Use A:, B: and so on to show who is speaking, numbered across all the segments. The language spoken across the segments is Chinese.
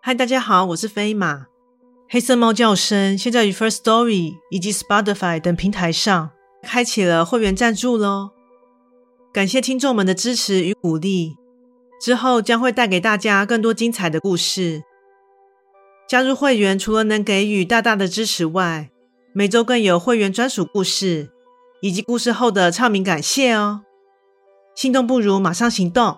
A: 嗨，大家好，我是飞马。黑色猫叫声现在于 Firstory 以及 Spotify 等平台上开启了会员赞助咯，感谢听众们的支持与鼓励，之后将会带给大家更多精彩的故事。加入会员除了能给予大大的支持外，每周更有会员专属故事以及故事后的唱名感谢哦。心动不如马上行动。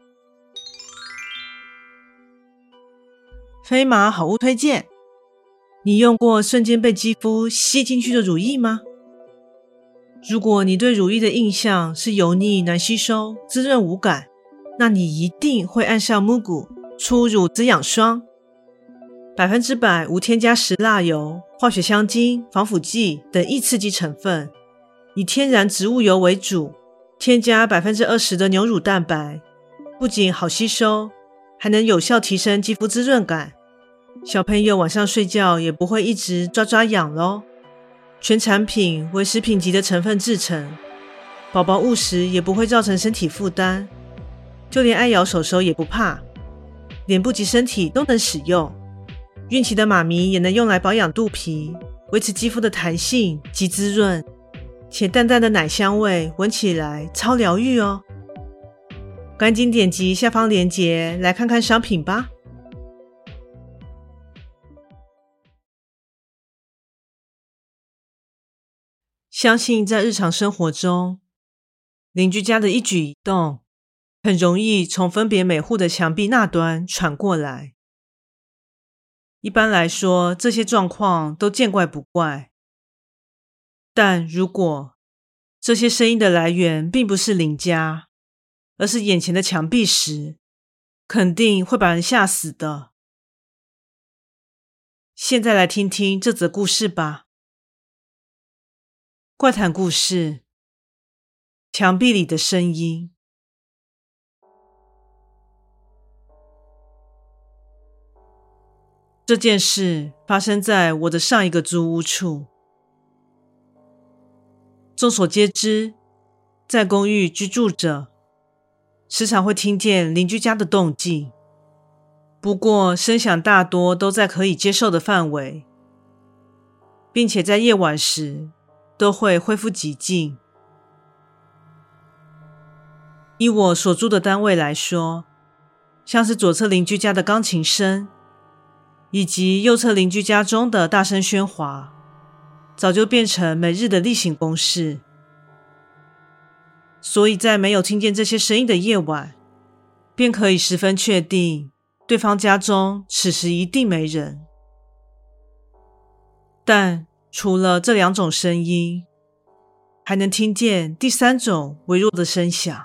A: 飞马好物推荐，你用过瞬间被肌肤吸进去的乳液吗？如果你对乳液的印象是油腻难吸收、滋润无感，那你一定会爱上 Mugu 初乳滋养霜。100%无添加石蜡油、化学香精、防腐剂等易刺激成分，以天然植物油为主，添加 20% 的牛乳蛋白，不仅好吸收，还能有效提升肌肤滋润感。小朋友晚上睡觉也不会一直抓抓痒咯。全产品为食品级的成分制成，宝宝误食也不会造成身体负担，就连爱咬手手也不怕，脸部及身体都能使用。孕期的妈咪也能用来保养肚皮，维持肌肤的弹性及滋润，且淡淡的奶香味闻起来超疗愈哦。赶紧点击下方链接来看看商品吧。相信在日常生活中，邻居家的一举一动很容易从分别每户的墙壁那端传过来。一般来说，这些状况都见怪不怪。但如果这些声音的来源并不是邻家，而是眼前的墙壁时，肯定会把人吓死的。现在来听听这则故事吧。怪谈故事：墙壁里的声音。这件事发生在我的上一个租屋处。众所皆知，在公寓居住者时常会听见邻居家的动静，不过声响大多都在可以接受的范围，并且在夜晚时都会恢复寂静。以我所住的单位来说，像是左侧邻居家的钢琴声，以及右侧邻居家中的大声喧哗，早就变成每日的例行公事。所以在没有听见这些声音的夜晚，便可以十分确定对方家中此时一定没人。但除了这两种声音，还能听见第三种微弱的声响，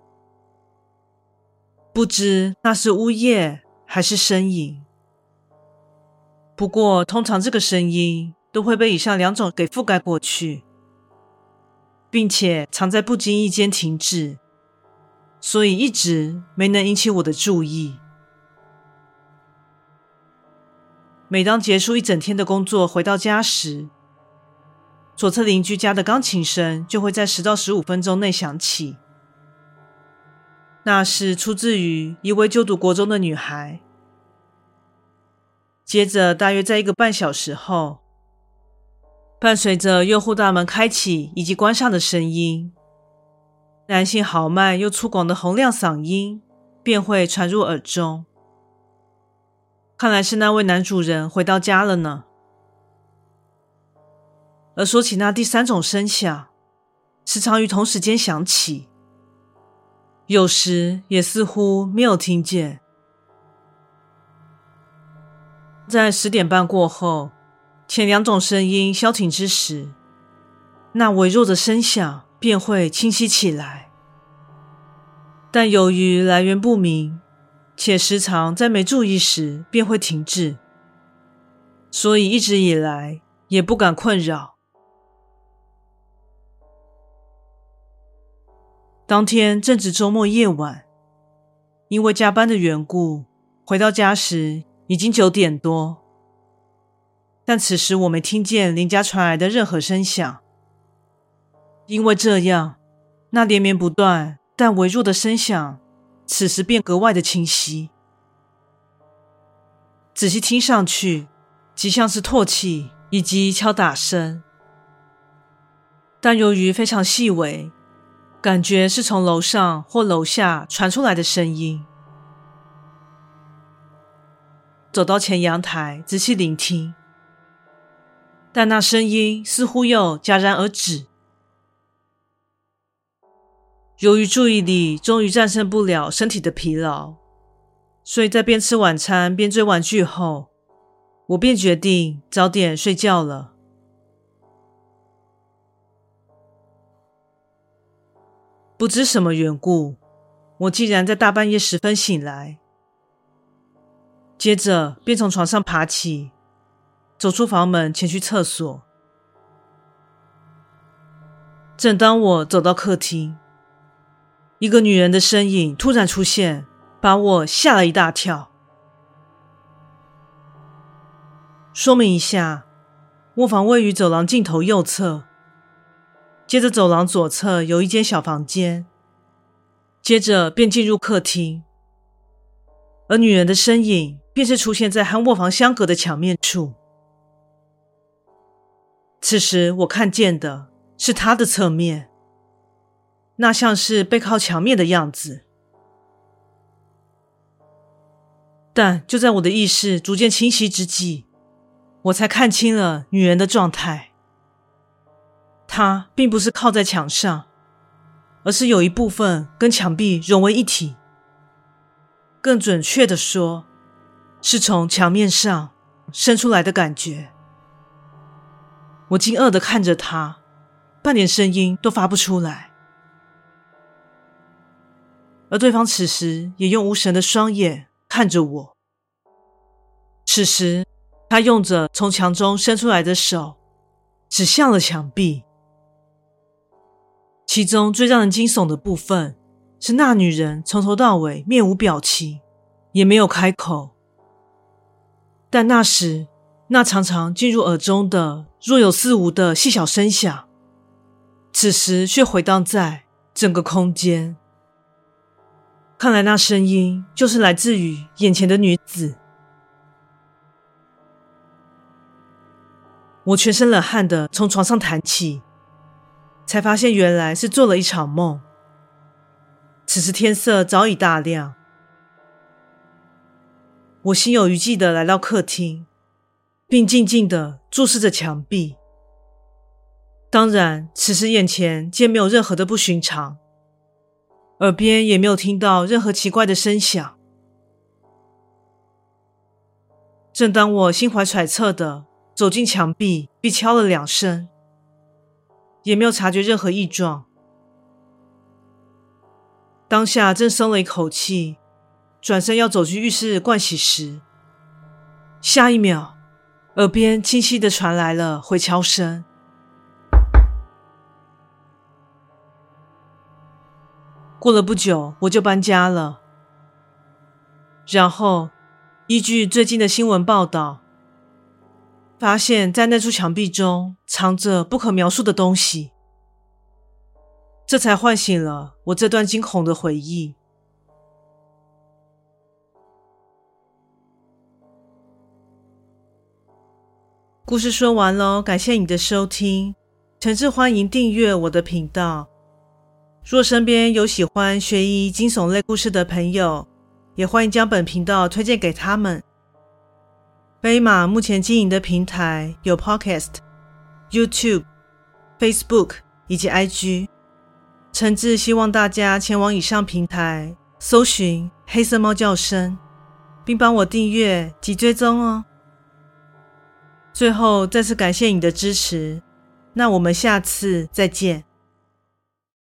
A: 不知那是呜咽还是呻吟。不过通常这个声音都会被以上两种给覆盖过去，并且常在不经意间停止，所以一直没能引起我的注意。每当结束一整天的工作回到家时，左侧邻居家的钢琴声就会在10到15分钟内响起。那是出自于一位就读国中的女孩。接着大约在1个半小时后，伴随着右户大门开启以及关上的声音，男性豪迈又粗犷的洪亮嗓音便会传入耳中。看来是那位男主人回到家了呢。而说起那第三种声响，时常于同时间响起，有时也似乎没有听见。在10点半过后，前两种声音消停之时，那微弱的声响便会清晰起来。但由于来源不明，且时常在没注意时便会停止，所以一直以来也不敢困扰。当天正值周末夜晚，因为加班的缘故，回到家时已经9点多，但此时我没听见邻家传来的任何声响。因为这样，那连绵不断但微弱的声响此时便格外的清晰。 仔细听上去，极像是唾弃以及敲打声，但由于非常细微，感觉是从楼上或楼下传出来的声音。走到前阳台，仔细聆听，但那声音似乎又戛然而止。由于注意力终于战胜不了身体的疲劳，所以在边吃晚餐边追完剧后，我便决定早点睡觉了。不知什么缘故，我竟然在大半夜时分醒来，接着便从床上爬起，走出房门前去厕所。正当我走到客厅，一个女人的身影突然出现，把我吓了一大跳。说明一下，卧房位于走廊尽头右侧，接着走廊左侧有一间小房间，接着便进入客厅，而女人的身影便是出现在和卧房相隔的墙面处。此时我看见的是她的侧面，那像是背靠墙面的样子。但就在我的意识逐渐清晰之际，我才看清了女人的状态。她并不是靠在墙上，而是有一部分跟墙壁融为一体。更准确地说，是从墙面上伸出来的感觉。我惊愕地看着她，半点声音都发不出来。而对方此时也用无神的双眼看着我。此时他用着从墙中伸出来的手指向了墙壁。其中最让人惊悚的部分是那女人从头到尾面无表情，也没有开口。但那时那常常进入耳中的若有似无的细小声响，此时却回荡在整个空间。看来那声音就是来自于眼前的女子。我全身冷汗的从床上弹起，才发现原来是做了一场梦。此时天色早已大亮，我心有余悸的来到客厅，并静静的注视着墙壁。当然，此时眼前皆没有任何的不寻常，耳边也没有听到任何奇怪的声响。正当我心怀揣测的走进墙壁，并敲了2声，也没有察觉任何异状。当下正松了一口气，转身要走去浴室盥洗时，下一秒，耳边清晰地传来了回敲声。过了不久，我就搬家了。然后，依据最近的新闻报道，发现在那处墙壁中藏着不可描述的东西，这才唤醒了我这段惊恐的回忆。故事说完咯，感谢你的收听，诚挚欢迎订阅我的频道。若身边有喜欢悬疑惊悚类故事的朋友，也欢迎将本频道推荐给他们。飞马目前经营的平台有 Podcast、YouTube、Facebook 以及 IG， 诚挚希望大家前往以上平台搜寻黑色猫叫声，并帮我订阅及追踪哦。最后再次感谢你的支持，那我们下次再见。